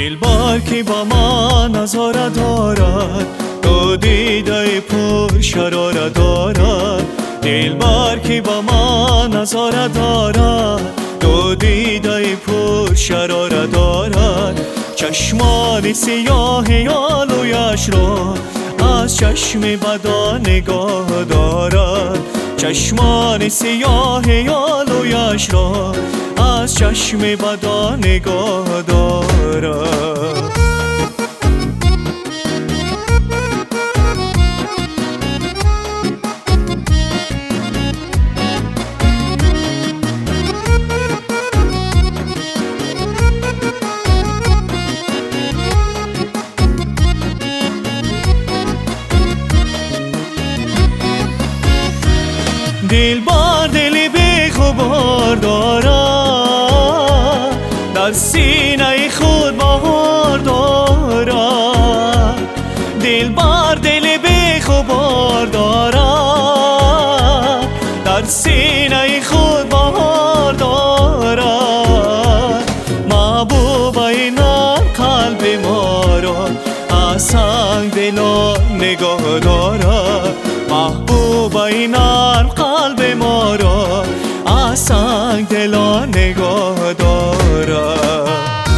دلبر که با ما نظاره دارد، تو دیده پر شراره دارد. دلبر که با ما نظاره دارد، تو دیده پر شراره دارد. چشمان سیاه آلویش را از چشم بدا نگاه دارد. چشمان سیاه آلویش را از چشم بدا نگاه دارد. دلبر دلی بی خبر دارد، در سینه خود بهار دارد. دلبر دلی بی خبر دارد، در سینه خود بهار دارد. محبوب این قلب ما را از سنگ دلان نگاه دارد. محبوب این قلب ما را از سنگ دلان نگاه دارد.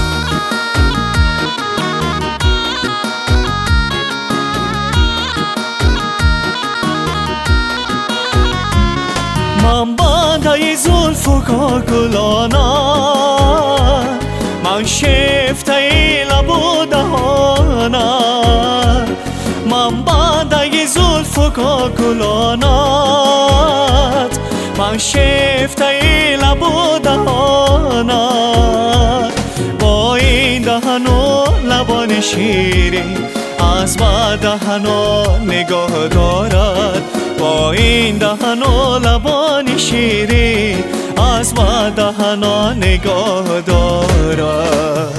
من بنده زلف و کاکلانم، من شفته لب و دهانم. من بنده زلف و کاکلانت، من شفته لب و دهانت. با این دهن و لبان شیرین از با دهن و نگاه دارد. با این دهن و لبان شیرین از با دهن و نگاه دارد.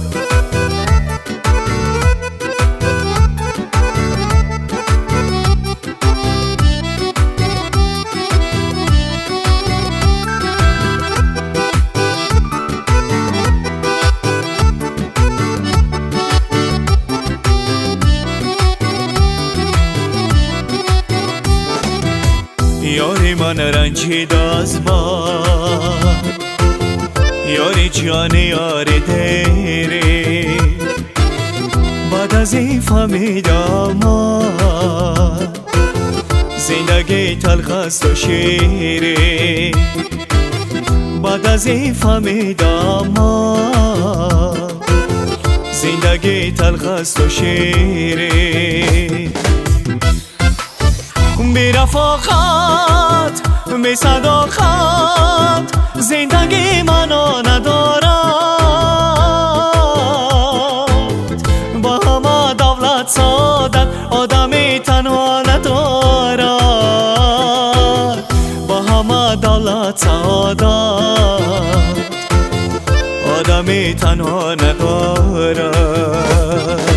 یاری من رنجیده از من، یاری جان یاری دیری. بعد از این فهمیدم من زندگی تلخ است و شیری. بعد از این فهمیدم من زندگی تلخ است و شیری. بی رفاقت بی صداقت زندگی منو ندارد. با همه دولت سعادت آدمی تنها ندارد. با همه دولت سعادت آدمی تنها ندارد.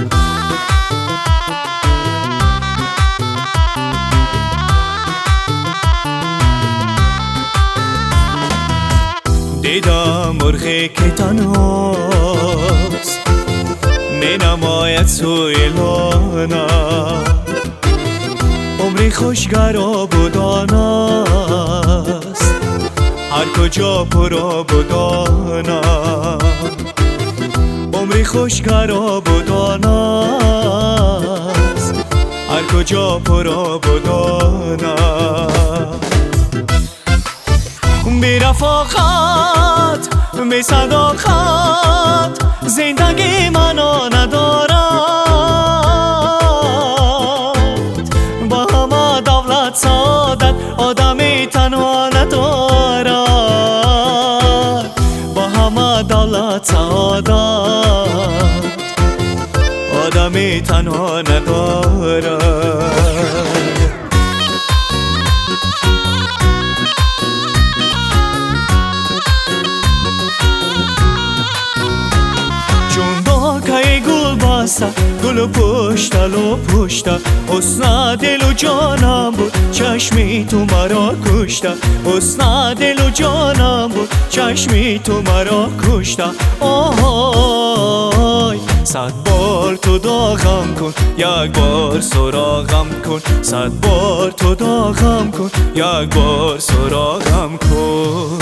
دیدم مرغی که تنهاست، می نماید سوی لانه. عمری خوشگر آبادان است، هر کجا پر آبادان است. عمری خوشگر آبادان است، هر کجا پر آبادان است. بی رفاقت بی صداقت زندگی منو ندارد. با همه دولت سعادت آدمی تنها ندارد. با همه دولت سعادت آدمی تنها ندارد. گل پشت لو پشت حسن دل و جانم بود، چشمی تو مرا کشته. حسن دل و جانم بود، چشمی تو مرا کشته. آه صد بار تو داغم کن، یک بار سراغم کن. صد بار تو داغم کن، یک بار سراغم کن.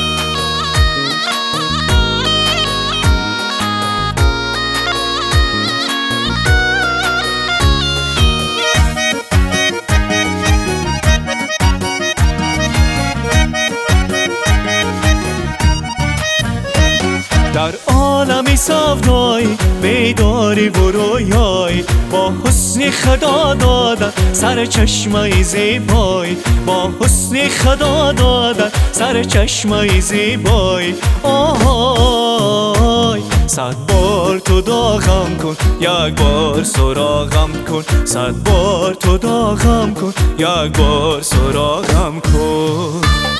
در عالمی سودایی بیداری و رویایی، با حسن خدا دادن سر چشمه زیبایی، با حسن خدا دادن سر چشمه زیبایی. آهای صد بار تو داغم کن، یک بار سراغم کن. صد بار تو داغم کن، یک بار سراغم کن.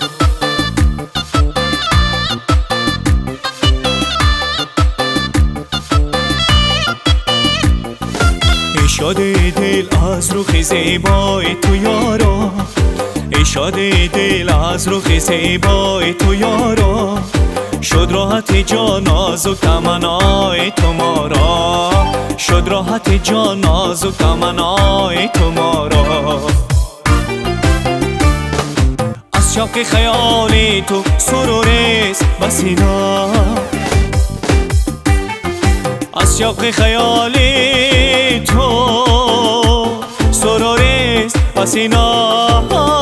شده دل از رخ زیبای تو یارا، شده دل از رخ زیبای تو یارا. شد راحت جان نازک تمنای تو ما را، شد راحت جان نازک تمنای تو ما را. از شوق خیالی تو سرورست بسینا، از شوق خیالی تو سرورست بسینا.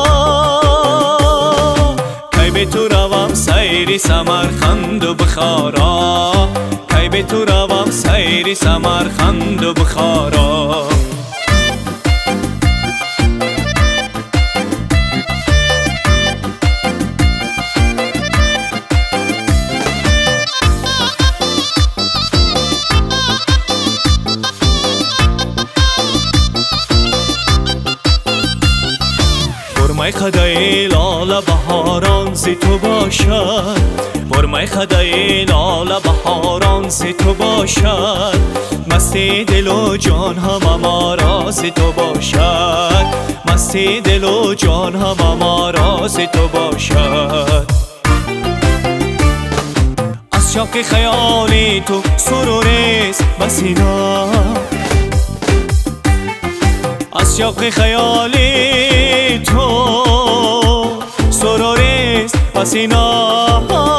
کی به تو روم سیری سمرقند و بخارا، کی به تو روم سیری سمرقند و بخارا. برمای خدای لاله بهاران زی تو باشد، برمای خدای لاله بهاران زی تو باشد. مستی دل و جان هم ما را زی تو باشد، مستی دل و جان هم ما را زی تو باشد. از شوق خیالی تو سرورست بسینا، از شوق خیالی تو سرورست بسینا.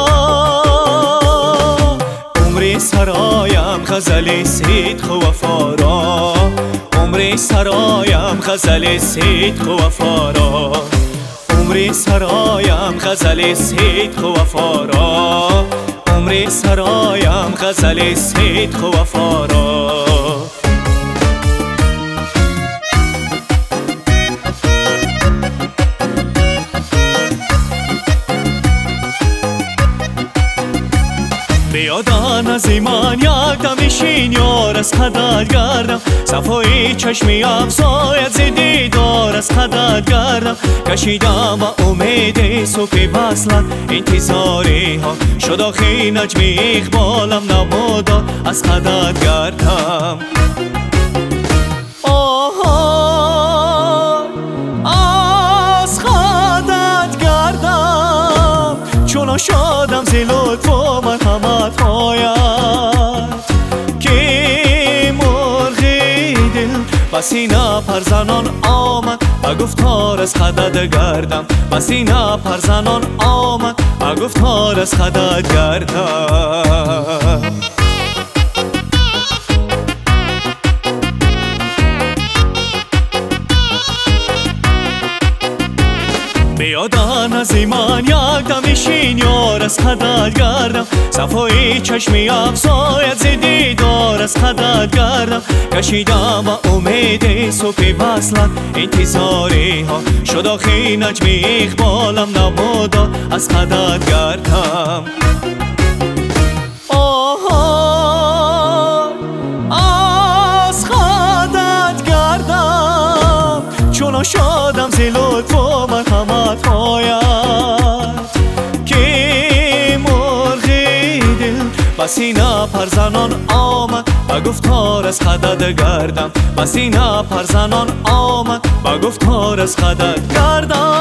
عمری سرایم غزل صدق و وفا را، عمری سرایم غزل صدق و وفا را. عمری سرایم غزل صدق و وفا را، عمری سرایم غزل صدق و وفا را. بیادن از ایمان یک دمیشین یار از خدت گردم، صفای چشمی افزاید ز دیدار از خدت گردم. کشیدم و امید صبح وصلت انتظاری ها، شد آخی نجم اقبالم نبادا از خدت گردم. از خدت گردم چون شادم ز لطف و مرحمت هایت، که مرغی دل بسینه پرزنان آمد و گفتار از خدت گردم، بسینه پرزنان آمد و گفتار از خدت گردم. بیادن از ایمان یک دمیشین یار از خدت گردم، صفای چشمی افزاید ز دیدار از خدت گردم. کشیدم و امید صبح وصلت انتظاری ها، شد آخی نجم اقبالم نبادا از خدت گردم. از خدت گردم چون شادم ز لطف و مرحمت هایت، که مرغی دل بسینه پرزنان آمد و گفتار از خدت گردم، بسینه پرزنان آمد و گفتار از خدت گردم.